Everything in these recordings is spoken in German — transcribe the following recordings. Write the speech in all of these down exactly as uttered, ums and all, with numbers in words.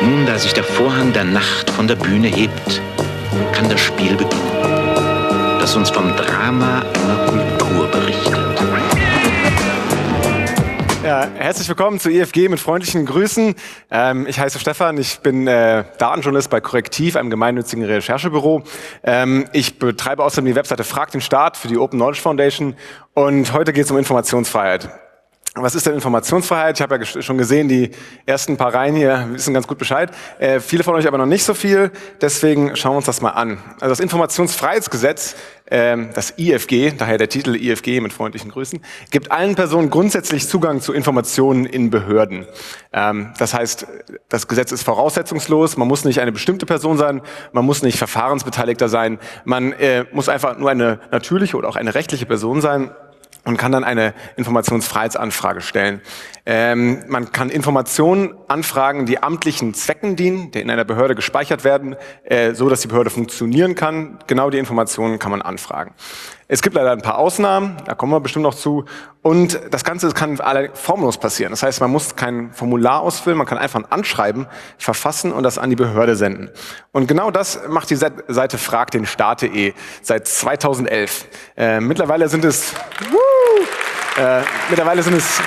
Nun, da sich der Vorhang der Nacht von der Bühne hebt, kann das Spiel beginnen, das uns vom Drama einer Kultur berichtet. Ja, herzlich willkommen zu I F G mit freundlichen Grüßen. Ähm, ich heiße Stefan, ich bin äh, Datenjournalist bei Correctiv, einem gemeinnützigen Recherchebüro. Ähm, ich betreibe außerdem die Webseite Frag den Staat für die Open Knowledge Foundation und heute geht es um Informationsfreiheit. Was ist denn Informationsfreiheit? Ich habe ja schon gesehen, die ersten paar Reihen hier wissen ganz gut Bescheid. Äh, viele von euch aber noch nicht so viel, deswegen schauen wir uns das mal an. Also das Informationsfreiheitsgesetz, äh, das I F G, daher der Titel I F G mit freundlichen Grüßen, gibt allen Personen grundsätzlich Zugang zu Informationen in Behörden. Ähm, das heißt, das Gesetz ist voraussetzungslos, man muss nicht eine bestimmte Person sein, man muss nicht Verfahrensbeteiligter sein, man äh, muss einfach nur eine natürliche oder auch eine rechtliche Person sein und kann dann eine Informationsfreiheitsanfrage stellen. Ähm, man kann Informationen anfragen, die amtlichen Zwecken dienen, die in einer Behörde gespeichert werden, äh, so dass die Behörde funktionieren kann. Genau die Informationen kann man anfragen. Es gibt leider ein paar Ausnahmen, da kommen wir bestimmt noch zu. Und das Ganze kann alle formlos passieren. Das heißt, man muss kein Formular ausfüllen, man kann einfach ein Anschreiben verfassen und das an die Behörde senden. Und genau das macht die Seite frag den staat punkt de seit zweitausendelf. Äh, mittlerweile sind es, wuh, äh, mittlerweile sind es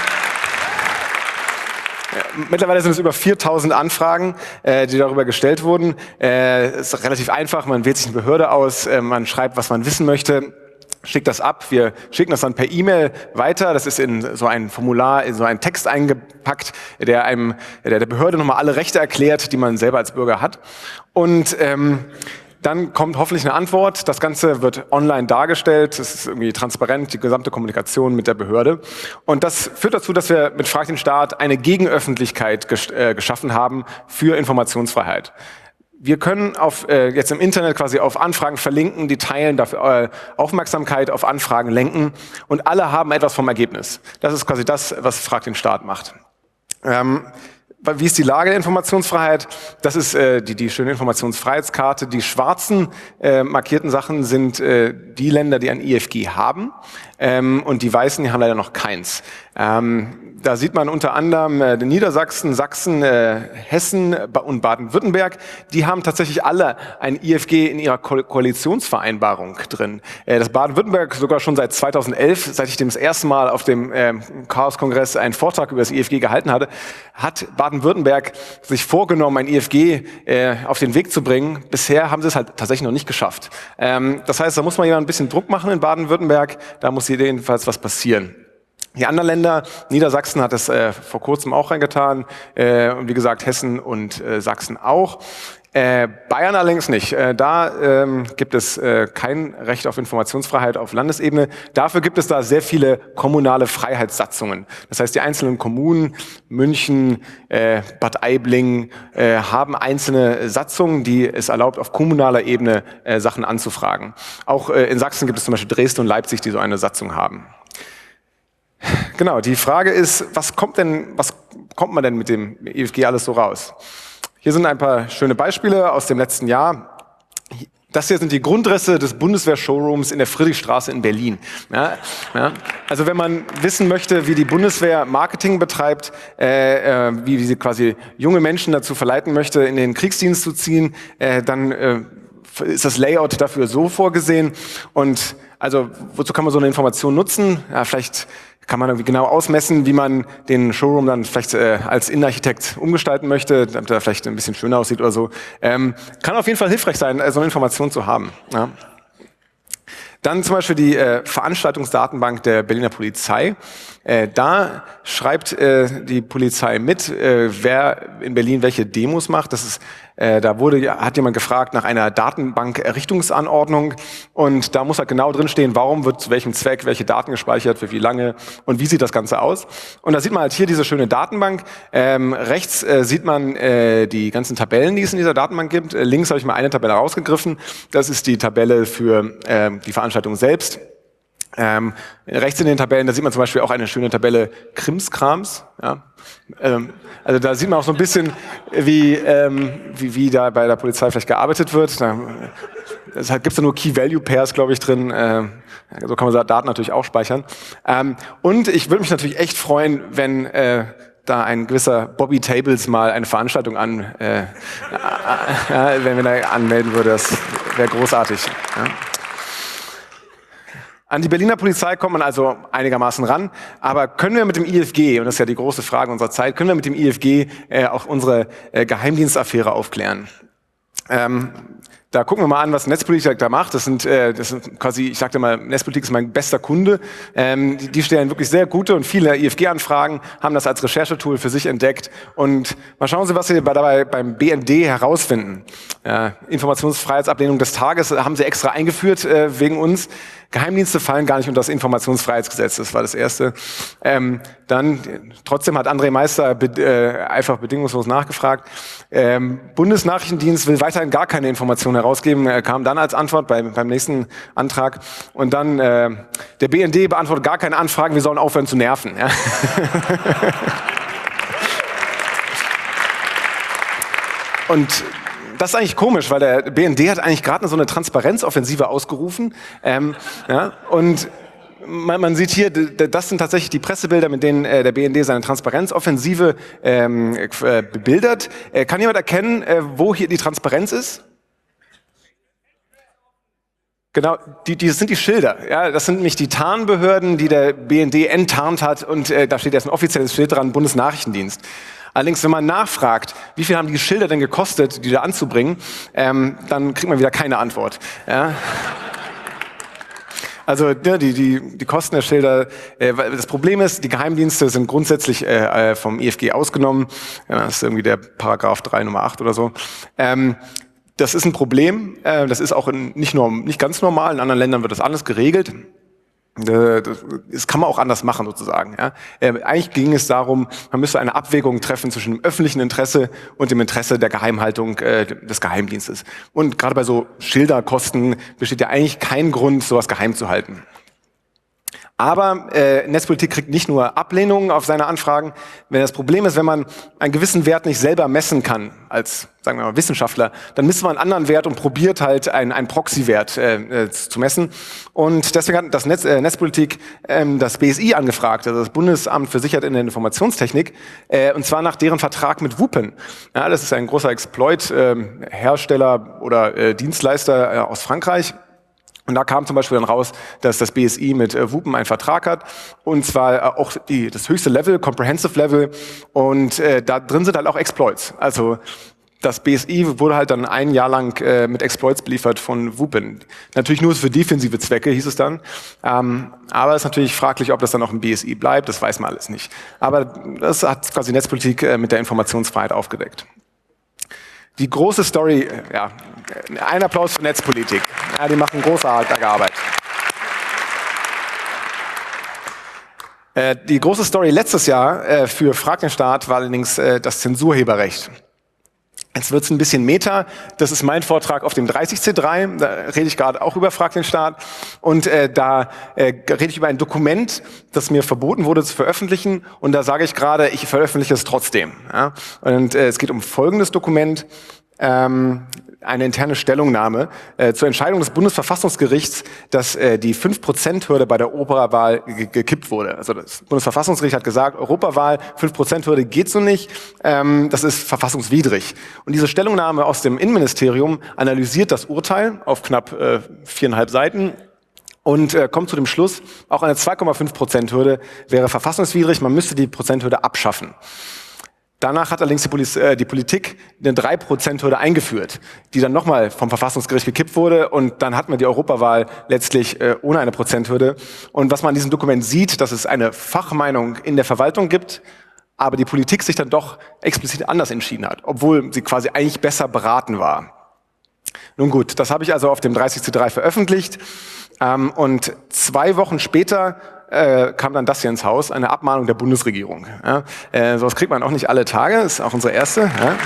Mittlerweile sind es über viertausend Anfragen, äh, die darüber gestellt wurden. Äh, es ist relativ einfach, man wählt sich eine Behörde aus, äh, man schreibt, was man wissen möchte, schickt das ab, wir schicken das dann per E-Mail weiter, das ist in so ein Formular, in so einen Text eingepackt, der einem, der der Behörde nochmal alle Rechte erklärt, die man selber als Bürger hat. Und ähm, dann kommt hoffentlich eine Antwort. Das Ganze wird online dargestellt. Es ist irgendwie transparent, die gesamte Kommunikation mit der Behörde. Und das führt dazu, dass wir mit Frag den Staat eine Gegenöffentlichkeit gesch äh, geschaffen haben für Informationsfreiheit. Wir können auf, äh, jetzt im Internet quasi auf Anfragen verlinken, die teilen, dafür äh, Aufmerksamkeit auf Anfragen lenken und alle haben etwas vom Ergebnis. Das ist quasi das, was Frag den Staat macht. Ähm, Wie ist die Lage der Informationsfreiheit? Das ist äh, die, die schöne Informationsfreiheitskarte. Die schwarzen äh, markierten Sachen sind äh, die Länder, die ein I F G haben. Ähm, und die weißen, die haben leider noch keins. Ähm, da sieht man unter anderem äh, Niedersachsen, Sachsen, äh, Hessen und Baden-Württemberg. Die haben tatsächlich alle ein I F G in ihrer Ko Koalitionsvereinbarung drin. Äh, das Baden-Württemberg sogar schon seit zweitausendelf, seit ich dem das erste Mal auf dem äh, Chaos-Kongress einen Vortrag über das I F G gehalten hatte, hat Baden-Württemberg sich vorgenommen, ein I F G äh, auf den Weg zu bringen. Bisher haben sie es halt tatsächlich noch nicht geschafft. Ähm, das heißt, da muss man jemand ein bisschen Druck machen in Baden-Württemberg. Da muss jedenfalls was passieren. Die anderen Länder, Niedersachsen hat es äh, vor kurzem auch reingetan, äh, und wie gesagt Hessen und äh, Sachsen auch. Äh, Bayern allerdings nicht. Äh, da ähm, gibt es äh, kein Recht auf Informationsfreiheit auf Landesebene. Dafür gibt es da sehr viele kommunale Freiheitssatzungen. Das heißt, die einzelnen Kommunen, München, äh, Bad Aibling, äh, haben einzelne Satzungen, die es erlaubt, auf kommunaler Ebene äh, Sachen anzufragen. Auch äh, in Sachsen gibt es zum Beispiel Dresden und Leipzig, die so eine Satzung haben. Genau, die Frage ist, was kommt denn, was kommt man denn mit dem I F G alles so raus? Hier sind ein paar schöne Beispiele aus dem letzten Jahr. Das hier sind die Grundrisse des Bundeswehr-Showrooms in der Friedrichstraße in Berlin. Ja, ja. Also wenn man wissen möchte, wie die Bundeswehr Marketing betreibt, äh, äh, wie, wie sie quasi junge Menschen dazu verleiten möchte, in den Kriegsdienst zu ziehen, äh, dann äh, ist das Layout dafür so vorgesehen. Und also wozu kann man so eine Information nutzen? Ja, vielleicht kann man irgendwie genau ausmessen, wie man den Showroom dann vielleicht äh, als Innenarchitekt umgestalten möchte, damit er vielleicht ein bisschen schöner aussieht oder so. Ähm, kann auf jeden Fall hilfreich sein, so eine Information zu haben. Ja. Dann zum Beispiel die äh, Veranstaltungsdatenbank der Berliner Polizei. Äh, da schreibt äh, die Polizei mit, äh, wer in Berlin welche Demos macht. Das ist, äh, da wurde, hat jemand gefragt nach einer Datenbank-Errichtungsanordnung und da muss halt genau drinstehen, warum wird zu welchem Zweck welche Daten gespeichert, für wie lange und wie sieht das Ganze aus. Und da sieht man halt hier diese schöne Datenbank. Ähm, rechts äh, sieht man äh, die ganzen Tabellen, die es in dieser Datenbank gibt. Äh, links habe ich mal eine Tabelle rausgegriffen. Das ist die Tabelle für äh, die Veranstaltung selbst. Ähm, rechts in den Tabellen, da sieht man zum Beispiel auch eine schöne Tabelle Krimskrams. Ja. Ähm, also da sieht man auch so ein bisschen, wie, ähm, wie, wie da bei der Polizei vielleicht gearbeitet wird. Da gibt es da nur Key-Value-Pairs, glaube ich, drin. Ähm, so kann man Daten natürlich auch speichern. Ähm, und ich würde mich natürlich echt freuen, wenn äh, da ein gewisser Bobby Tables mal eine Veranstaltung an, äh, äh, äh, wenn wir da anmelden würde, das wäre großartig. Ja. An die Berliner Polizei kommt man also einigermaßen ran, aber können wir mit dem I F G, und das ist ja die große Frage unserer Zeit, können wir mit dem I F G äh, auch unsere äh, Geheimdienstaffäre aufklären? Ähm, Da gucken wir mal an, was Netzpolitik da macht. Das sind, äh, das sind quasi, ich sagte mal, Netzpolitik ist mein bester Kunde. Ähm, die, die stellen wirklich sehr gute und viele I F G-Anfragen, haben das als Recherchetool für sich entdeckt. Und mal schauen Sie, was Sie dabei beim B N D herausfinden. Äh, Informationsfreiheitsablehnung des Tages haben Sie extra eingeführt äh, wegen uns. Geheimdienste fallen gar nicht unter das Informationsfreiheitsgesetz, das war das Erste. Ähm, dann, trotzdem hat André Meister be äh, einfach bedingungslos nachgefragt. Ähm, Bundesnachrichtendienst will weiterhin gar keine Informationen herausgeben, er kam dann als Antwort bei, beim nächsten Antrag. Und dann, äh, der B N D beantwortet gar keine Anfragen, wir sollen aufhören zu nerven. Ja. Und das ist eigentlich komisch, weil der B N D hat eigentlich gerade so eine Transparenzoffensive ausgerufen. Ähm, ja, und man, man sieht hier, das sind tatsächlich die Pressebilder, mit denen äh, der B N D seine Transparenzoffensive ähm, äh, bebildert. Äh, kann jemand erkennen, äh, wo hier die Transparenz ist? Genau, die, die das sind die Schilder. Ja, das sind nämlich die Tarnbehörden, die der B N D enttarnt hat. Und äh, da steht jetzt ein offizielles Schild dran, Bundesnachrichtendienst. Allerdings, wenn man nachfragt, wie viel haben die Schilder denn gekostet, die da anzubringen, ähm, dann kriegt man wieder keine Antwort. Ja? Also ja, die, die, die Kosten der Schilder, äh, das Problem ist, die Geheimdienste sind grundsätzlich äh, vom I F G ausgenommen. Ja, das ist irgendwie der Paragraph drei Nummer acht oder so. Ähm, das ist ein Problem, äh, das ist auch in, nicht, nur, nicht ganz normal, in anderen Ländern wird das anders geregelt. Das kann man auch anders machen sozusagen. Ja. Äh, eigentlich ging es darum, man müsste eine Abwägung treffen zwischen dem öffentlichen Interesse und dem Interesse der Geheimhaltung äh, des Geheimdienstes. Und gerade bei so Schilderkosten besteht ja eigentlich kein Grund, sowas geheim zu halten. Aber äh, Netzpolitik kriegt nicht nur Ablehnungen auf seine Anfragen. Wenn das Problem ist, wenn man einen gewissen Wert nicht selber messen kann, als, sagen wir mal, Wissenschaftler, dann misst man einen anderen Wert und probiert halt einen, einen Proxy-Wert äh, zu messen. Und deswegen hat das Netz, äh, Netzpolitik ähm, das B S I angefragt, also das Bundesamt für Sicherheit in der Informationstechnik, äh, und zwar nach deren Vertrag mit Wupen. Ja, das ist ein großer Exploit-Hersteller äh, oder äh, Dienstleister äh, aus Frankreich. Und da kam zum Beispiel dann raus, dass das B S I mit äh, Wupen einen Vertrag hat, und zwar äh, auch die, das höchste Level, Comprehensive Level, und äh, da drin sind halt auch Exploits. Also das B S I wurde halt dann ein Jahr lang äh, mit Exploits beliefert von Wupen. Natürlich nur für defensive Zwecke, hieß es dann. Ähm, aber es ist natürlich fraglich, ob das dann auch im B S I bleibt, das weiß man alles nicht. Aber das hat quasi Netzpolitik äh, mit der Informationsfreiheit aufgedeckt. Die große Story, ja, ein Applaus für Netzpolitik. Ja, die machen großartige Arbeit. Äh, die große Story letztes Jahr äh, für Frag den Staat war allerdings äh, das Zensurheberrecht. Jetzt wird's ein bisschen Meta. Das ist mein Vortrag auf dem dreißig C drei. Da rede ich gerade auch über Frag den Staat. Und äh, da äh, rede ich über ein Dokument, das mir verboten wurde zu veröffentlichen. Und da sage ich gerade, ich veröffentliche es trotzdem. Ja? Und äh, es geht um folgendes Dokument. Ähm, eine interne Stellungnahme äh, zur Entscheidung des Bundesverfassungsgerichts, dass äh, die fünf Prozent Hürde bei der Europawahl ge gekippt wurde. Also das Bundesverfassungsgericht hat gesagt, Europawahl, fünf Prozent Hürde geht so nicht, ähm, das ist verfassungswidrig. Und diese Stellungnahme aus dem Innenministerium analysiert das Urteil auf knapp äh, viereinhalb Seiten und äh, kommt zu dem Schluss, auch eine zwei Komma fünf Prozent Hürde wäre verfassungswidrig, man müsste die Prozenthürde abschaffen. Danach hat allerdings die, Poliz äh, die Politik eine drei Prozent Hürde eingeführt, die dann nochmal vom Verfassungsgericht gekippt wurde, und dann hatten wir die Europawahl letztlich äh, ohne eine Prozenthürde. Und was man in diesem Dokument sieht, dass es eine Fachmeinung in der Verwaltung gibt, aber die Politik sich dann doch explizit anders entschieden hat, obwohl sie quasi eigentlich besser beraten war. Nun gut, das habe ich also auf dem dreißig C drei veröffentlicht, ähm, und zwei Wochen später Äh, kam dann das hier ins Haus, eine Abmahnung der Bundesregierung. Ja, äh, sowas kriegt man auch nicht alle Tage, das ist auch unsere erste. Ja.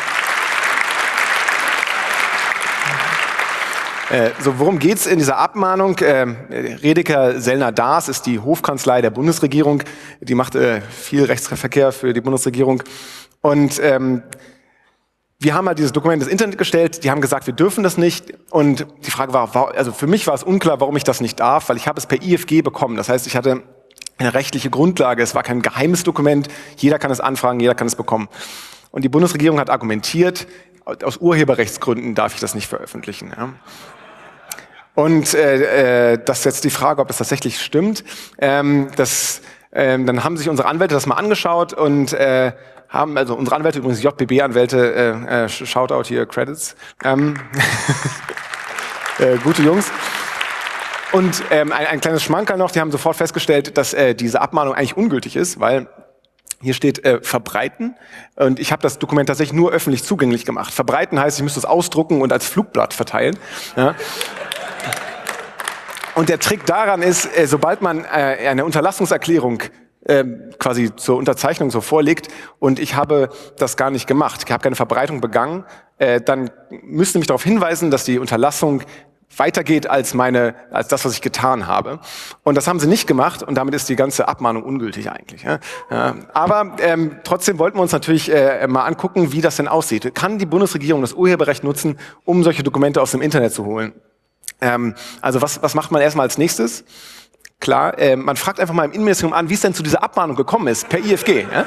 Äh, so, worum geht's in dieser Abmahnung? Äh, Redeker Sellner-Daas ist die Hofkanzlei der Bundesregierung, die macht äh, viel Rechtsverkehr für die Bundesregierung. Und ähm, wir haben halt dieses Dokument ins Internet gestellt, die haben gesagt, wir dürfen das nicht, und die Frage war, also für mich war es unklar, warum ich das nicht darf, weil ich habe es per I F G bekommen. Das heißt, ich hatte eine rechtliche Grundlage. Es war kein geheimes Dokument. Jeder kann es anfragen, jeder kann es bekommen. Und die Bundesregierung hat argumentiert, aus Urheberrechtsgründen darf ich das nicht veröffentlichen. Ja. Und äh, das ist jetzt die Frage, ob das tatsächlich stimmt. Ähm, das, ähm, dann haben sich unsere Anwälte das mal angeschaut und äh, haben, also unsere Anwälte, übrigens J B B-Anwälte, äh, äh, Shoutout hier, Credits, ähm, äh, gute Jungs. Und ähm, ein, ein kleines Schmankerl noch, die haben sofort festgestellt, dass äh, diese Abmahnung eigentlich ungültig ist, weil hier steht äh, verbreiten und ich habe das Dokument tatsächlich nur öffentlich zugänglich gemacht. Verbreiten heißt, ich müsste es ausdrucken und als Flugblatt verteilen. Ja. Und der Trick daran ist, äh, sobald man äh, eine Unterlassungserklärung äh, quasi zur Unterzeichnung so vorlegt und ich habe das gar nicht gemacht, ich habe keine Verbreitung begangen, äh, dann müsste mich darauf hinweisen, dass die Unterlassung weitergeht als meine, als das, was ich getan habe. Und das haben sie nicht gemacht und damit ist die ganze Abmahnung ungültig eigentlich. Ja. Ja, aber ähm, trotzdem wollten wir uns natürlich äh, mal angucken, wie das denn aussieht. Kann die Bundesregierung das Urheberrecht nutzen, um solche Dokumente aus dem Internet zu holen? Ähm, also was, was macht man erstmal als nächstes? Klar, äh, man fragt einfach mal im Innenministerium an, wie es denn zu dieser Abmahnung gekommen ist, per I F G. Ja?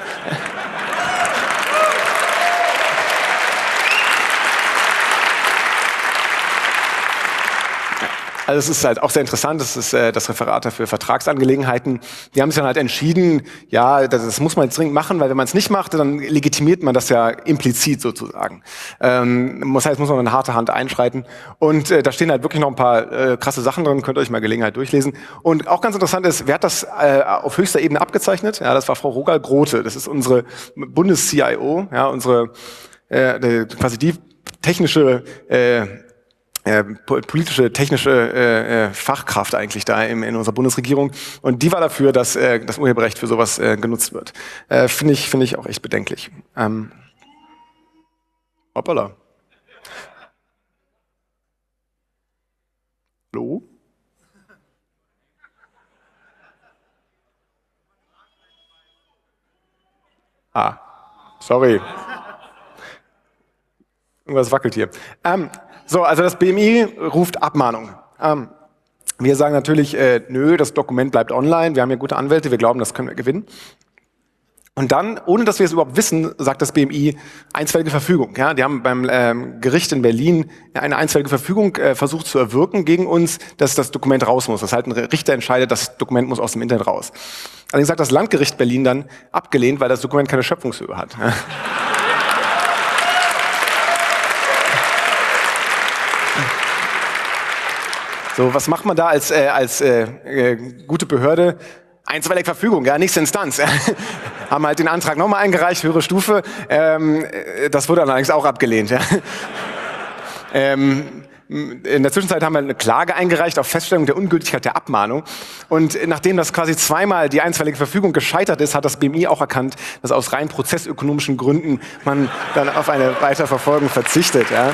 Also es ist halt auch sehr interessant, das ist äh, das Referat für Vertragsangelegenheiten. Die haben sich dann halt entschieden, ja, das, das muss man jetzt dringend machen, weil wenn man es nicht macht, dann legitimiert man das ja implizit sozusagen. Ähm, das heißt, muss man mit harter Hand einschreiten. Und äh, da stehen halt wirklich noch ein paar äh, krasse Sachen drin, könnt ihr euch mal Gelegenheit durchlesen. Und auch ganz interessant ist, wer hat das äh, auf höchster Ebene abgezeichnet? Ja, das war Frau Rogal-Grote, das ist unsere Bundes-C I O, ja, unsere äh, quasi die technische äh, Äh, politische, technische äh, äh, Fachkraft eigentlich da in, in unserer Bundesregierung. Und die war dafür, dass äh, das Urheberrecht für sowas äh, genutzt wird. Äh, finde ich, finde ich auch echt bedenklich. Ähm, hoppala. Hallo? Ah, sorry. Irgendwas wackelt hier. Ähm, So, also das B M I ruft Abmahnung. Ähm, wir sagen natürlich, äh, nö, das Dokument bleibt online, wir haben ja gute Anwälte, wir glauben, das können wir gewinnen. Und dann, ohne dass wir es überhaupt wissen, sagt das B M I einstweilige Verfügung. Ja, die haben beim ähm, Gericht in Berlin eine einstweilige Verfügung äh, versucht zu erwirken gegen uns, dass das Dokument raus muss. Das heißt, ein Richter entscheidet, das Dokument muss aus dem Internet raus. Allerdings hat das Landgericht Berlin dann abgelehnt, weil das Dokument keine Schöpfungshöhe hat. So, was macht man da als, äh, als äh, äh, gute Behörde? Einstweilige Verfügung, ja, nächste Instanz. Haben halt den Antrag nochmal eingereicht, höhere Stufe. Ähm, das wurde allerdings auch abgelehnt. Ja. ähm, in der Zwischenzeit haben wir eine Klage eingereicht auf Feststellung der Ungültigkeit der Abmahnung. Und nachdem das quasi zweimal die einstweilige Verfügung gescheitert ist, hat das B M I auch erkannt, dass aus rein prozessökonomischen Gründen man dann auf eine Weiterverfolgung verzichtet. Ja.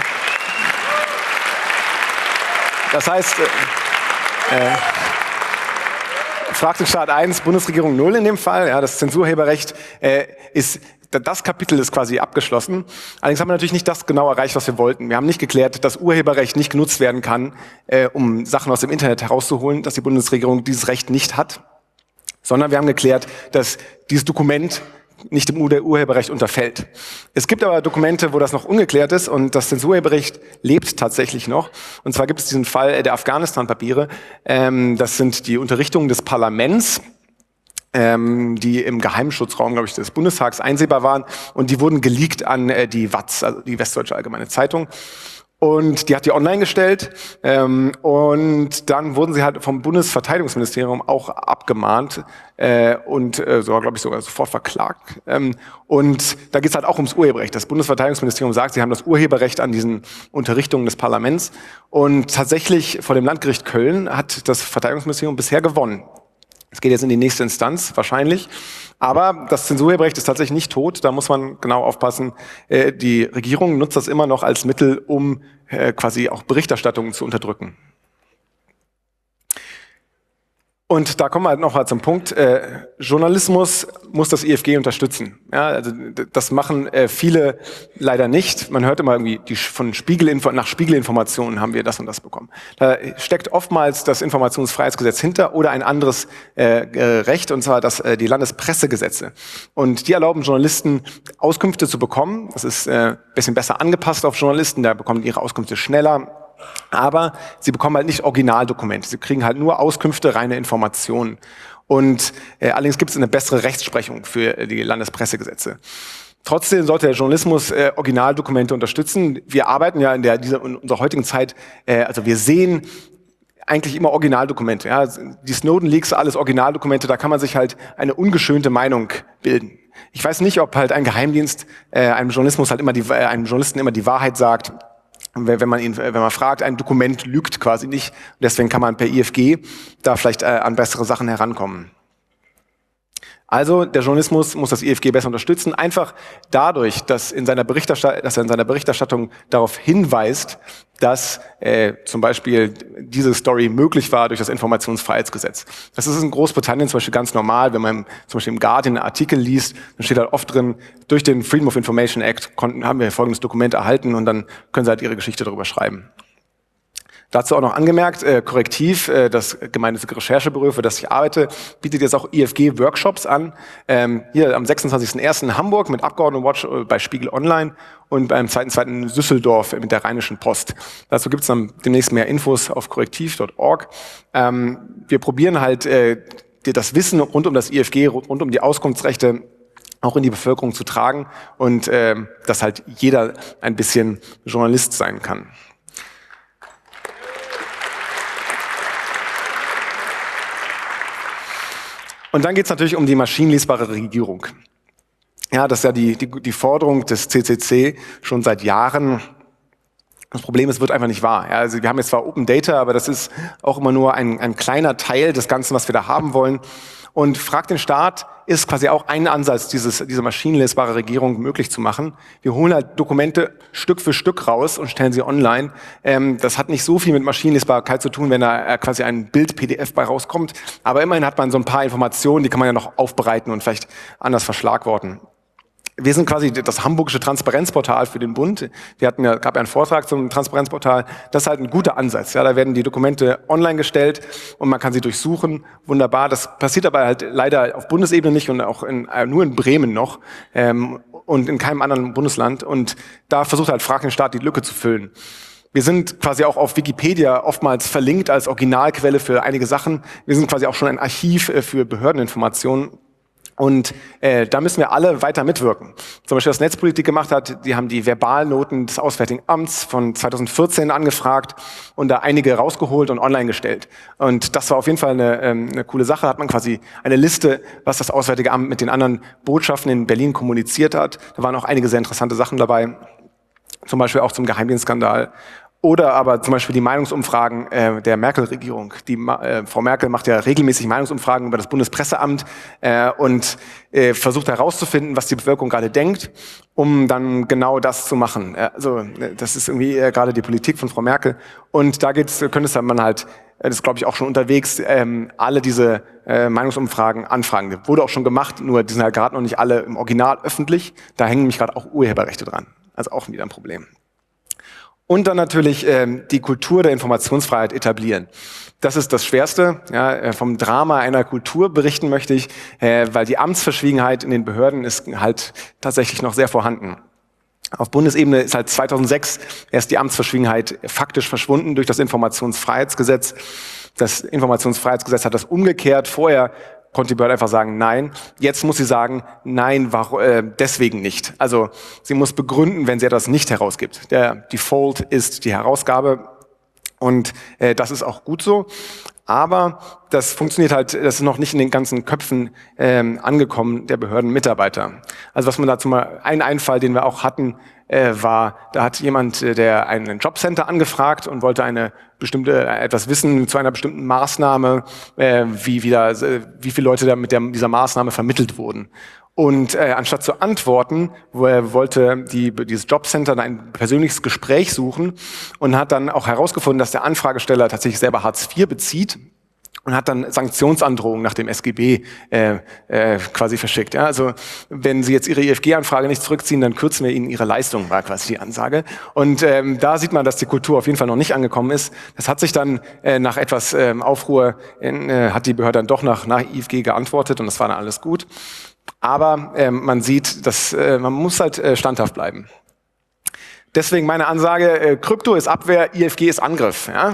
Das heißt, äh, äh, Vertragsstaat eins, Bundesregierung null in dem Fall, ja, das Zensurheberrecht äh, ist, das Kapitel ist quasi abgeschlossen. Allerdings haben wir natürlich nicht das genau erreicht, was wir wollten. Wir haben nicht geklärt, dass Urheberrecht nicht genutzt werden kann, äh, um Sachen aus dem Internet herauszuholen, dass die Bundesregierung dieses Recht nicht hat, sondern wir haben geklärt, dass dieses Dokument nicht dem Urheberrecht unterfällt. Es gibt aber Dokumente, wo das noch ungeklärt ist und das Zensurheberrecht lebt tatsächlich noch. Und zwar gibt es diesen Fall der Afghanistan-Papiere. Ähm, das sind die Unterrichtungen des Parlaments, ähm, die im Geheimschutzraum, glaube ich, des Bundestags einsehbar waren. Und die wurden geleakt an äh, die W A Z, also die Westdeutsche Allgemeine Zeitung. Und die hat die online gestellt ähm, und dann wurden sie halt vom Bundesverteidigungsministerium auch abgemahnt äh, und äh, so, glaube ich, sogar sofort verklagt. Ähm, und da geht es halt auch ums Urheberrecht. Das Bundesverteidigungsministerium sagt, sie haben das Urheberrecht an diesen Unterrichtungen des Parlaments. Und tatsächlich vor dem Landgericht Köln hat das Verteidigungsministerium bisher gewonnen. Es geht jetzt in die nächste Instanz, wahrscheinlich. Aber das Zensurheberrecht ist tatsächlich nicht tot. Da muss man genau aufpassen. Äh, die Regierung nutzt das immer noch als Mittel, um äh, quasi auch Berichterstattungen zu unterdrücken. Und da kommen wir halt noch mal zum Punkt, äh, Journalismus muss das I F G unterstützen. Ja, also das machen äh, viele leider nicht. Man hört immer irgendwie, die, von Spiegelinfo nach Spiegelinformationen haben wir das und das bekommen. Da steckt oftmals das Informationsfreiheitsgesetz hinter oder ein anderes äh, Recht, und zwar das, äh, die Landespressegesetze. Und die erlauben Journalisten, Auskünfte zu bekommen. Das ist äh, ein bisschen besser angepasst auf Journalisten, da bekommen die ihre Auskünfte schneller. Aber sie bekommen halt nicht Originaldokumente. Sie kriegen halt nur Auskünfte, reine Informationen. Und äh, allerdings gibt es eine bessere Rechtsprechung für äh, die Landespressegesetze. Trotzdem sollte der Journalismus äh, Originaldokumente unterstützen. Wir arbeiten ja in, der, dieser, in unserer heutigen Zeit, äh, also wir sehen eigentlich immer Originaldokumente. Ja? Die Snowden-Leaks, alles Originaldokumente, da kann man sich halt eine ungeschönte Meinung bilden. Ich weiß nicht, ob halt ein Geheimdienst äh, einem Journalismus halt immer die, äh, einem Journalisten immer die Wahrheit sagt. Wenn man ihn, wenn man fragt, ein Dokument lügt quasi nicht. Deswegen kann man per I F G da vielleicht äh, an bessere Sachen herankommen. Also der Journalismus muss das I F G besser unterstützen, einfach dadurch, dass, in seiner Berichterstattung, dass er in seiner Berichterstattung darauf hinweist, dass äh, zum Beispiel diese Story möglich war durch das Informationsfreiheitsgesetz. Das ist in Großbritannien zum Beispiel ganz normal, wenn man zum Beispiel im Guardian einen Artikel liest, dann steht halt oft drin, durch den Freedom of Information Act konnten, haben wir folgendes Dokument erhalten und dann können sie halt ihre Geschichte darüber schreiben. Dazu auch noch angemerkt, äh, Korrektiv, äh, das gemeinnützige Recherchebüro, für das ich arbeite, bietet jetzt auch I F G-Workshops an. Ähm, hier am sechsundzwanzigsten ersten in Hamburg mit Abgeordnetenwatch äh, bei Spiegel Online und beim zweiten zweiten in Düsseldorf mit der Rheinischen Post. Dazu gibt es dann demnächst mehr Infos auf korrektiv punkt org. Ähm, wir probieren halt, äh, das Wissen rund um das I F G, rund um die Auskunftsrechte auch in die Bevölkerung zu tragen und äh, dass halt jeder ein bisschen Journalist sein kann. Und dann geht es natürlich um die maschinenlesbare Regierung. Ja, das ist ja die, die, die Forderung des C C C schon seit Jahren. Das Problem ist, es wird einfach nicht wahr. Ja, also wir haben jetzt zwar Open Data, aber das ist auch immer nur ein, ein kleiner Teil des Ganzen, was wir da haben wollen. Und Frag den Staat ist quasi auch ein Ansatz, dieses, diese maschinenlesbare Regierung möglich zu machen. Wir holen halt Dokumente Stück für Stück raus und stellen sie online. Ähm, das hat nicht so viel mit Maschinenlesbarkeit zu tun, wenn da äh, quasi ein Bild-P D F bei rauskommt. Aber immerhin hat man so ein paar Informationen, die kann man ja noch aufbereiten und vielleicht anders verschlagworten. Wir sind quasi das hamburgische Transparenzportal für den Bund. Wir hatten ja, gab ja einen Vortrag zum Transparenzportal. Das ist halt ein guter Ansatz. Ja, da werden die Dokumente online gestellt und man kann sie durchsuchen. Wunderbar. Das passiert aber halt leider auf Bundesebene nicht und auch in, äh, nur in Bremen noch ähm, und in keinem anderen Bundesland. Und da versucht halt Frag den Staat die Lücke zu füllen. Wir sind quasi auch auf Wikipedia oftmals verlinkt als Originalquelle für einige Sachen. Wir sind quasi auch schon ein Archiv äh, für Behördeninformationen. Und äh, da müssen wir alle weiter mitwirken. Zum Beispiel, was Netzpolitik gemacht hat, die haben die Verbalnoten des Auswärtigen Amts von zweitausendvierzehn angefragt und da einige rausgeholt und online gestellt. Und das war auf jeden Fall eine, ähm, eine coole Sache. Da hat man quasi eine Liste, was das Auswärtige Amt mit den anderen Botschaften in Berlin kommuniziert hat. Da waren auch einige sehr interessante Sachen dabei, zum Beispiel auch zum Geheimdienstskandal. Oder aber zum Beispiel die Meinungsumfragen äh, der Merkel-Regierung. Die äh, Frau Merkel macht ja regelmäßig Meinungsumfragen über das Bundespresseamt äh, und äh, versucht herauszufinden, was die Bevölkerung gerade denkt, um dann genau das zu machen. Äh, also äh, das ist irgendwie äh, gerade die Politik von Frau Merkel. Und da geht's, könnte es dann man halt, äh, das ist glaube ich auch schon unterwegs, ähm, alle diese äh, Meinungsumfragen anfragen. Das wurde auch schon gemacht, nur die sind halt gerade noch nicht alle im Original öffentlich. Da hängen nämlich gerade auch Urheberrechte dran. Also auch wieder ein Problem. Und dann natürlich ähm, die Kultur der Informationsfreiheit etablieren. Das ist das Schwerste. Ja, vom Drama einer Kultur berichten möchte ich, äh, weil die Amtsverschwiegenheit in den Behörden ist halt tatsächlich noch sehr vorhanden. Auf Bundesebene ist halt zweitausendsechs erst die Amtsverschwiegenheit faktisch verschwunden durch das Informationsfreiheitsgesetz. Das Informationsfreiheitsgesetz hat das umgekehrt. Vorher konnte die Behörde einfach sagen, nein. Jetzt muss sie sagen, nein, warum, äh, deswegen nicht. Also sie muss begründen, wenn sie etwas nicht herausgibt. Der Default ist die Herausgabe und äh, das ist auch gut so. Aber das funktioniert halt, das ist noch nicht in den ganzen Köpfen ähm, angekommen der Behördenmitarbeiter. Also was man dazu mal, ein Einfall, den wir auch hatten, äh, war, da hat jemand, äh, der einen Jobcenter angefragt und wollte eine bestimmte, äh, etwas wissen zu einer bestimmten Maßnahme, äh, wie wieder, äh, wie viele Leute da mit der, dieser Maßnahme vermittelt wurden. Und äh, anstatt zu antworten, wo er wollte die, dieses Jobcenter ein persönliches Gespräch suchen und hat dann auch herausgefunden, dass der Anfragesteller tatsächlich selber Hartz vier bezieht und hat dann Sanktionsandrohungen nach dem S G B äh, äh, quasi verschickt. Ja? Also wenn Sie jetzt Ihre I F G-Anfrage nicht zurückziehen, dann kürzen wir Ihnen Ihre Leistung, war quasi die Ansage. Und ähm, da sieht man, dass die Kultur auf jeden Fall noch nicht angekommen ist. Das hat sich dann äh, nach etwas ähm, Aufruhr, in, äh, hat die Behörde dann doch nach, nach I F G geantwortet und das war dann alles gut. Aber ähm, man sieht, dass äh, man muss halt äh, standhaft bleiben. Deswegen meine Ansage, äh, Krypto ist Abwehr, I F G ist Angriff. Ja?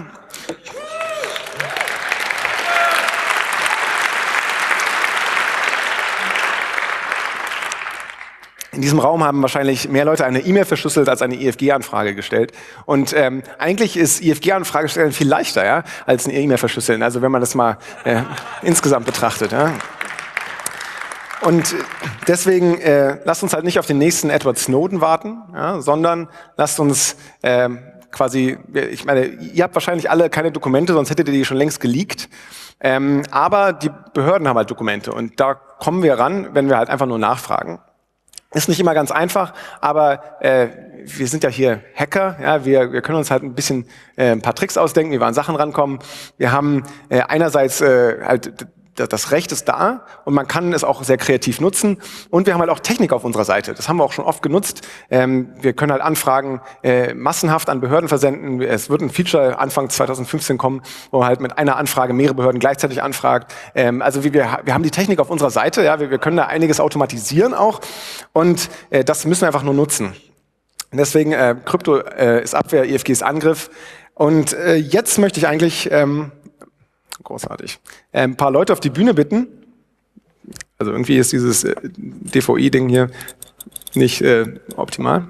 In diesem Raum haben wahrscheinlich mehr Leute eine E-Mail verschlüsselt als eine I F G-Anfrage gestellt. Und ähm, eigentlich ist I F G-Anfrage stellen viel leichter, ja, als eine E-Mail verschlüsseln. Also wenn man das mal äh, insgesamt betrachtet. Ja. Und deswegen äh, lasst uns halt nicht auf den nächsten Edward Snowden warten, ja, sondern lasst uns äh, quasi, ich meine, ihr habt wahrscheinlich alle keine Dokumente, sonst hättet ihr die schon längst geleakt. Ähm, aber die Behörden haben halt Dokumente und da kommen wir ran, wenn wir halt einfach nur nachfragen. Ist nicht immer ganz einfach, aber äh, wir sind ja hier Hacker, ja, wir, wir können uns halt ein bisschen äh, ein paar Tricks ausdenken, wie wir an Sachen rankommen. Wir haben äh, einerseits äh, halt das Recht ist da und man kann es auch sehr kreativ nutzen und wir haben halt auch Technik auf unserer Seite. Das haben wir auch schon oft genutzt. Ähm, wir können halt Anfragen äh, massenhaft an Behörden versenden. Es wird ein Feature Anfang zweitausendfünfzehn kommen, wo man halt mit einer Anfrage mehrere Behörden gleichzeitig anfragt. Ähm, also wir, wir haben die Technik auf unserer Seite, ja, wir, wir können da einiges automatisieren auch und äh, das müssen wir einfach nur nutzen. Und deswegen äh, Krypto äh, ist Abwehr, I F G ist Angriff und äh, jetzt möchte ich eigentlich ähm, großartig. Äh, ein paar Leute auf die Bühne bitten. Also irgendwie ist dieses äh, D V I-Ding hier nicht äh, optimal.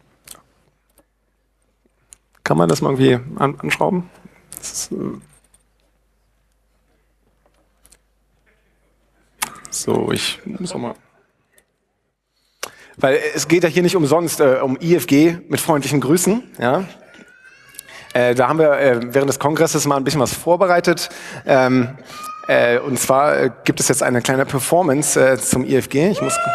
Kann man das mal irgendwie an, anschrauben? Das ist, äh so, ich muss auch mal. Weil es geht ja hier nicht umsonst äh, um I F G mit freundlichen Grüßen. Ja. Äh, da haben wir äh, während des Kongresses mal ein bisschen was vorbereitet. Ähm, äh, und zwar äh, gibt es jetzt eine kleine Performance äh, zum I F G. Ich muss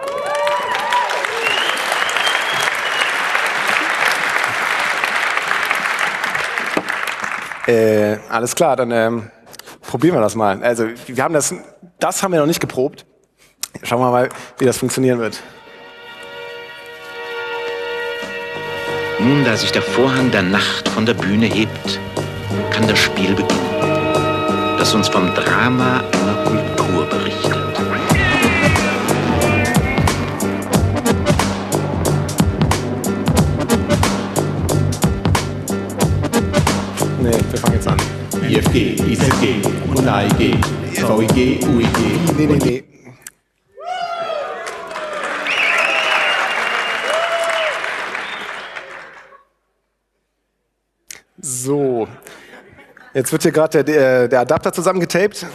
äh, alles klar, dann ähm, probieren wir das mal. Also wir haben das, das haben wir noch nicht geprobt. Schauen wir mal, wie das funktionieren wird. Nun, da sich der Vorhang der Nacht von der Bühne hebt, kann das Spiel beginnen, das uns vom Drama einer Kultur berichtet. Nee, wir fangen jetzt an. I F G, I Z G und A I G, V I G, U I G. Nee, nee, nee. So, jetzt wird hier gerade der, der Adapter zusammengetaped.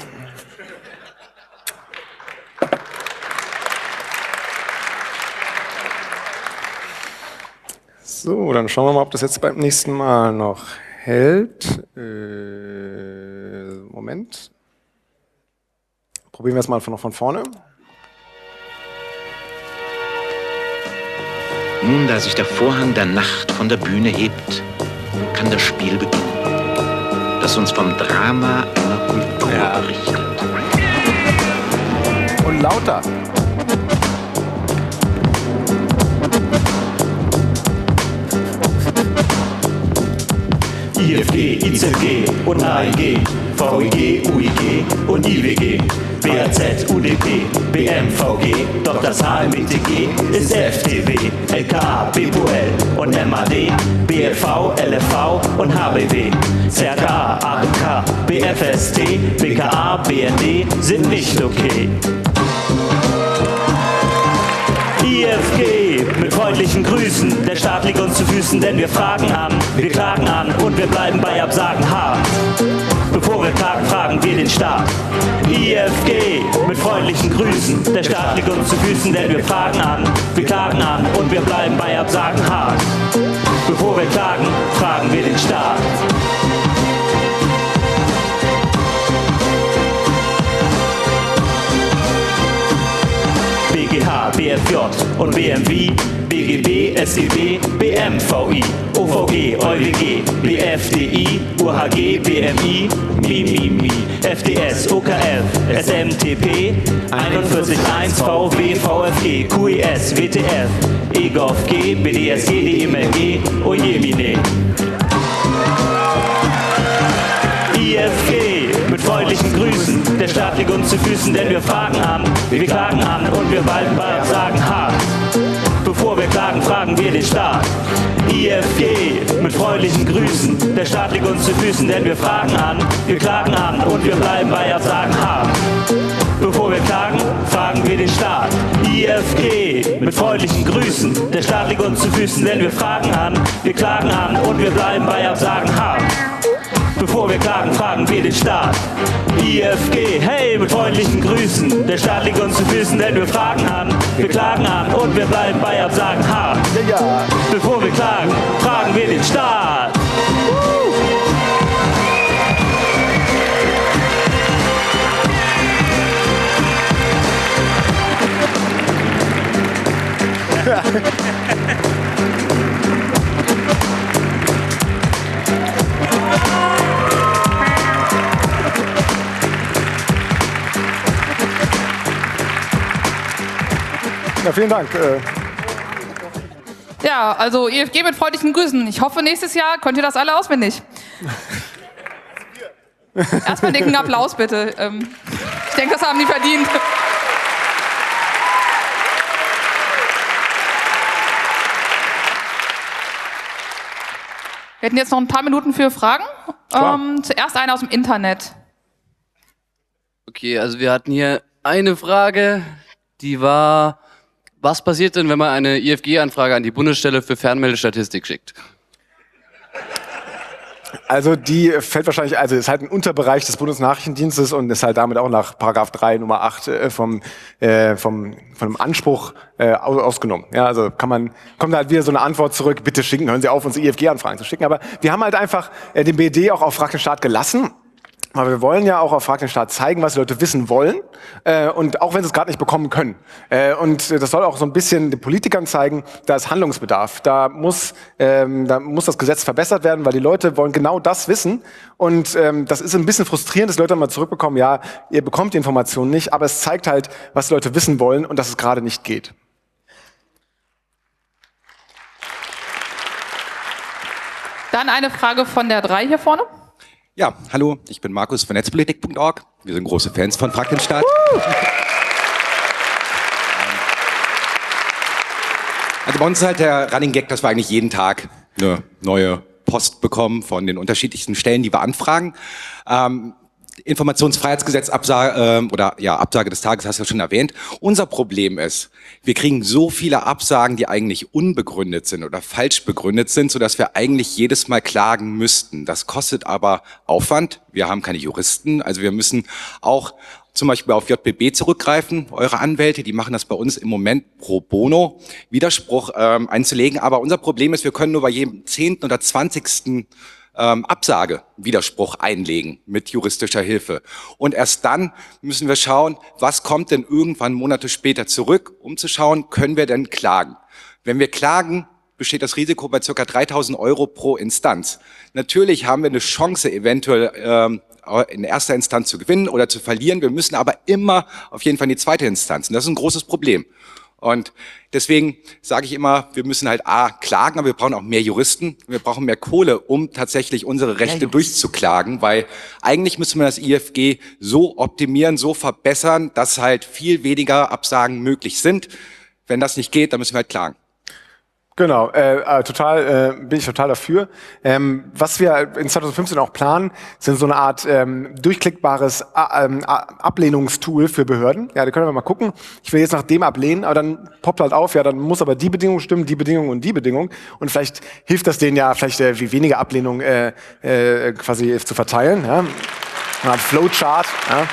So, dann schauen wir mal, ob das jetzt beim nächsten Mal noch hält. Äh, Moment. Probieren wir es mal von, von vorne. Nun, da sich der Vorhang der Nacht von der Bühne hebt, kann das Spiel beginnen, das uns vom Drama einer Kultur Ja. berichtet. Und lauter. I F G, I Z G und A I G, V I G, U I G und I W G, B A Z, U D P, B M V G, doch das H M I T G ist F T W, L K A, B P U L und M A D, B L V, L F V und H B W, C H K, A M K, B F S T, B K A, B N D sind nicht okay. I F G mit freundlichen Grüßen, der Staat liegt uns zu Füßen, denn wir fragen an, wir klagen an und wir bleiben bei Absagen hart. Bevor wir klagen, fragen wir den Staat. I F G mit freundlichen Grüßen, der Staat liegt uns zu Füßen, denn wir fragen an, wir klagen an und wir bleiben bei Absagen hart. Bevor wir klagen, fragen wir den Staat. B G H, B F J und B M W, B G B, S E B, B M V I, O V G, O W G, B F D I, U H G, B M I, Mi, Mi, Mi, F D S, O K F, S M T P, einundvierzig eins, V W, V F G, Q E S, W T F, E G O V G, B D S G, D M L G, Ojemine. I F G, mit freundlichen Grüßen, der Staat liegt uns zu Füßen, denn wir Fragen haben, wir klagen an und wir bald bald sagen hart. Bevor wir klagen, fragen wir den Staat. I F G, mit freundlichen Grüßen, der Staat liegt uns zu Füßen, denn wir fragen an, wir klagen an und wir bleiben bei Absagen hart. Bevor wir klagen, fragen wir den Staat. I F G, mit freundlichen Grüßen, der Staat liegt uns zu Füßen, denn wir fragen an, wir klagen an und wir bleiben bei Absagen hart. Bevor wir klagen, fragen wir den Staat. I F G, hey, mit freundlichen Grüßen. Der Staat liegt uns zu Füßen, denn wir fragen an, wir klagen an und wir bleiben bei Absagen hart. Ja, ja. Bevor wir klagen, fragen wir den Staat. Ja, vielen Dank. Ja, also I F G mit freundlichen Grüßen. Ich hoffe, nächstes Jahr könnt ihr das alle auswendig. Erstmal einen dicken Applaus, bitte. Ich denke, das haben die verdient. Wir hätten jetzt noch ein paar Minuten für Fragen. Ähm, zuerst eine aus dem Internet. Okay, also wir hatten hier eine Frage, die war: Was passiert denn, wenn man eine I F G-Anfrage an die Bundesstelle für Fernmeldestatistik schickt? Also die fällt wahrscheinlich, also ist halt ein Unterbereich des Bundesnachrichtendienstes und ist halt damit auch nach Paragraph drei Nummer acht äh, vom, äh, vom, vom Anspruch äh, ausgenommen. Ja, also kann man, kommt halt wieder so eine Antwort zurück, bitte schicken, hören Sie auf, uns I F G-Anfragen zu schicken. Aber wir haben halt einfach äh, den B D auch auf Frag den Staat gelassen. Aber wir wollen ja auch auf Frag den Staat zeigen, was die Leute wissen wollen, äh, und auch wenn sie es gerade nicht bekommen können. Äh, und das soll auch so ein bisschen den Politikern zeigen, da ist Handlungsbedarf. Da muss, ähm, da muss das Gesetz verbessert werden, weil die Leute wollen genau das wissen. Und ähm, das ist ein bisschen frustrierend, dass Leute mal zurückbekommen, ja, ihr bekommt die Informationen nicht, aber es zeigt halt, was die Leute wissen wollen und dass es gerade nicht geht. Dann eine Frage von der drei hier vorne. Ja, hallo, ich bin Markus von netzpolitik punkt org. Wir sind große Fans von Frag den Staat. Also bei uns ist halt der Running Gag, dass wir eigentlich jeden Tag eine neue Post bekommen von den unterschiedlichsten Stellen, die wir anfragen. Ähm, Informationsfreiheitsgesetz Absage, äh, oder ja, Absage des Tages hast du ja schon erwähnt. Unser Problem ist, wir kriegen so viele Absagen, die eigentlich unbegründet sind oder falsch begründet sind, sodass wir eigentlich jedes Mal klagen müssten. Das kostet aber Aufwand. Wir haben keine Juristen, also wir müssen auch zum Beispiel auf J B B zurückgreifen. Eure Anwälte, die machen das bei uns im Moment pro bono, Widerspruch ähm, einzulegen. Aber unser Problem ist, wir können nur bei jedem zehnten oder zwanzigsten Ähm, Absage, Widerspruch einlegen mit juristischer Hilfe. Und erst dann müssen wir schauen, was kommt denn irgendwann Monate später zurück, um zu schauen, können wir denn klagen. Wenn wir klagen, besteht das Risiko bei ca. dreitausend Euro pro Instanz. Natürlich haben wir eine Chance, eventuell ähm, in erster Instanz zu gewinnen oder zu verlieren. Wir müssen aber immer auf jeden Fall in die zweite Instanz. Und das ist ein großes Problem. Und deswegen sage ich immer, wir müssen halt A, klagen, aber wir brauchen auch mehr Juristen. Wir brauchen mehr Kohle, um tatsächlich unsere Rechte ja, durchzuklagen, weil eigentlich müssen wir das I F G so optimieren, so verbessern, dass halt viel weniger Absagen möglich sind. Wenn das nicht geht, dann müssen wir halt klagen. Genau, äh, äh, total, äh, bin ich total dafür. Ähm, was wir in zwanzig fünfzehn auch planen, sind so eine Art ähm, durchklickbares A ähm, Ablehnungstool für Behörden. Ja, da können wir mal gucken. Ich will jetzt nach dem ablehnen, aber dann poppt halt auf, ja, dann muss aber die Bedingung stimmen, die Bedingung und die Bedingung. Und vielleicht hilft das denen ja, vielleicht äh, wie weniger Ablehnung äh, äh, quasi zu verteilen. Ja? Eine Art Flowchart. Ja?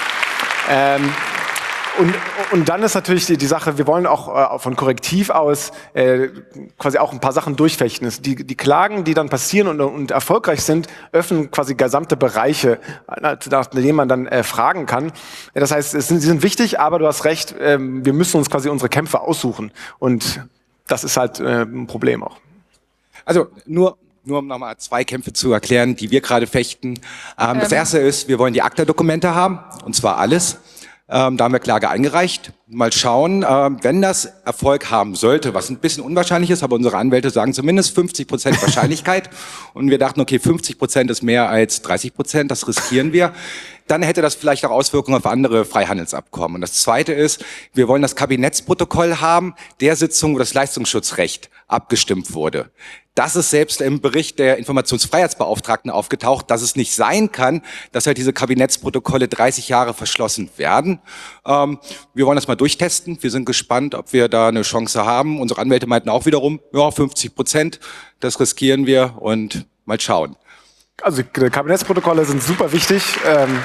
Ähm, Und, und dann ist natürlich die, die Sache, wir wollen auch äh, von Korrektiv aus äh, quasi auch ein paar Sachen durchfechten. Die, die Klagen, die dann passieren und, und erfolgreich sind, öffnen quasi gesamte Bereiche, nach denen man dann äh, fragen kann. Das heißt, es sind, sie sind wichtig, aber du hast recht, äh, wir müssen uns quasi unsere Kämpfe aussuchen. Und das ist halt äh, ein Problem auch. Also nur Nur um nochmal zwei Kämpfe zu erklären, die wir gerade fechten. Ähm, Ähm. Das erste ist, wir wollen die ACTA-Dokumente haben, und zwar alles. Ähm, da haben wir Klage eingereicht. Mal schauen, ähm, wenn das Erfolg haben sollte, was ein bisschen unwahrscheinlich ist, aber unsere Anwälte sagen zumindest fünfzig Prozent Wahrscheinlichkeit. Und wir dachten, okay, fünfzig Prozent ist mehr als dreißig Prozent, das riskieren wir. Dann hätte das vielleicht auch Auswirkungen auf andere Freihandelsabkommen. Und das Zweite ist, wir wollen das Kabinettsprotokoll haben, der Sitzung, wo das Leistungsschutzrecht abgestimmt wurde. Das ist selbst im Bericht der Informationsfreiheitsbeauftragten aufgetaucht, dass es nicht sein kann, dass halt diese Kabinettsprotokolle dreißig Jahre verschlossen werden. Ähm, wir wollen das mal durchtesten. Wir sind gespannt, ob wir da eine Chance haben. Unsere Anwälte meinten auch wiederum, ja, fünfzig Prozent, das riskieren wir und mal schauen. Also die Kabinettsprotokolle sind super wichtig. Ähm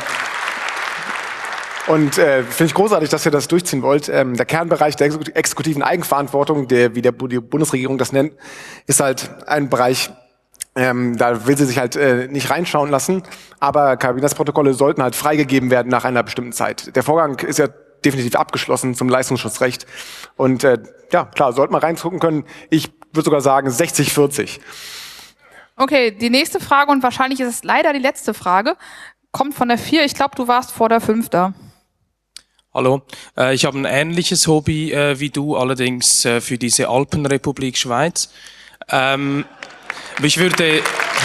Und äh, finde ich großartig, dass ihr das durchziehen wollt. Ähm, der Kernbereich der exekutiven Eigenverantwortung, der, wie der, die Bundesregierung das nennt, ist halt ein Bereich, ähm, da will sie sich halt äh, nicht reinschauen lassen. Aber Kabinettsprotokolle sollten halt freigegeben werden nach einer bestimmten Zeit. Der Vorgang ist ja definitiv abgeschlossen zum Leistungsschutzrecht. Und äh, ja, klar, sollte man reingucken können. Ich würde sogar sagen sechzig vierzig. Okay, die nächste Frage, und wahrscheinlich ist es leider die letzte Frage, kommt von der vier. Ich glaube, du warst vor der fünf da. Hallo, äh, ich habe ein ähnliches Hobby äh, wie du, allerdings äh, für diese Alpenrepublik Schweiz. Ähm, ich würde...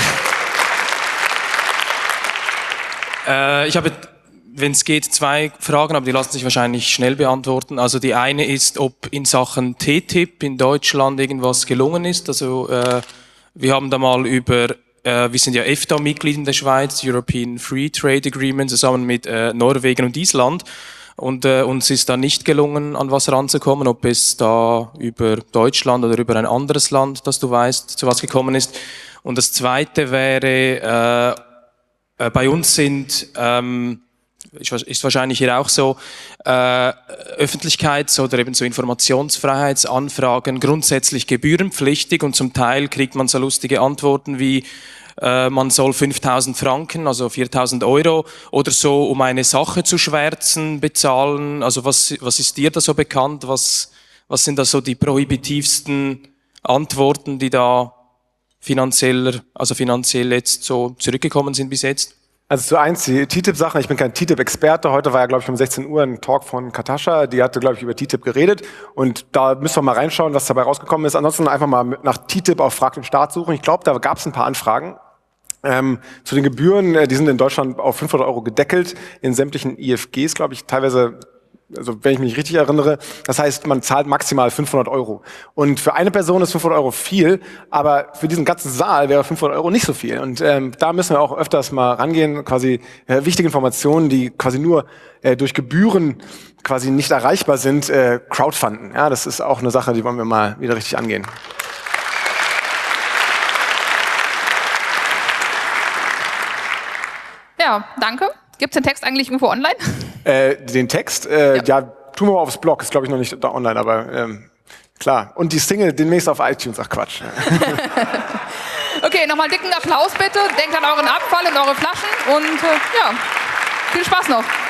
äh, ich habe, wenn es geht, zwei Fragen, aber die lassen sich wahrscheinlich schnell beantworten. Also die eine ist, ob in Sachen T T I P in Deutschland irgendwas gelungen ist. Also äh, wir haben da mal über... Äh, wir sind ja EFTA-Mitglied in der Schweiz, European Free Trade Agreement, zusammen mit äh, Norwegen und Island. Und äh, uns ist da nicht gelungen, an was ranzukommen, ob es da über Deutschland oder über ein anderes Land, das du weißt, zu was gekommen ist. Und das Zweite wäre, äh, äh, bei uns sind, ähm, ist wahrscheinlich hier auch so, äh, Öffentlichkeits- oder eben so Informationsfreiheitsanfragen grundsätzlich gebührenpflichtig und zum Teil kriegt man so lustige Antworten wie, man soll fünftausend Franken, also viertausend Euro oder so, um eine Sache zu schwärzen, bezahlen. Also was, was ist dir da so bekannt? Was, was sind da so die prohibitivsten Antworten, die da finanzieller, also finanziell jetzt so zurückgekommen sind bis jetzt? Also zu eins, die T T I P-Sachen. Ich bin kein T T I P-Experte. Heute war ja, glaube ich, um sechzehn Uhr ein Talk von Katascha. Die hatte, glaube ich, über T T I P geredet. Und da müssen wir mal reinschauen, was dabei rausgekommen ist. Ansonsten einfach mal nach T T I P auf Frag den Staat suchen. Ich glaube, da gab es ein paar Anfragen. Ähm, zu den Gebühren, äh, die sind in Deutschland auf fünfhundert Euro gedeckelt, in sämtlichen I F Gs, glaube ich, teilweise, also wenn ich mich richtig erinnere. Das heißt, man zahlt maximal fünfhundert Euro. Und für eine Person ist fünfhundert Euro viel, aber für diesen ganzen Saal wäre fünfhundert Euro nicht so viel. Und ähm, da müssen wir auch öfters mal rangehen, quasi äh, wichtige Informationen, die quasi nur äh, durch Gebühren quasi nicht erreichbar sind, äh, crowdfunden. Ja, das ist auch eine Sache, die wollen wir mal wieder richtig angehen. Ja, danke. Gibt es den Text eigentlich irgendwo online? Äh, den Text, äh, Ja. ja. tun wir mal aufs Blog, ist glaube ich noch nicht da online, aber ähm, klar. Und die Single demnächst auf iTunes, ach Quatsch. Okay, nochmal dicken Applaus bitte. Denkt an euren Abfall und eure Flaschen und äh, ja, viel Spaß noch.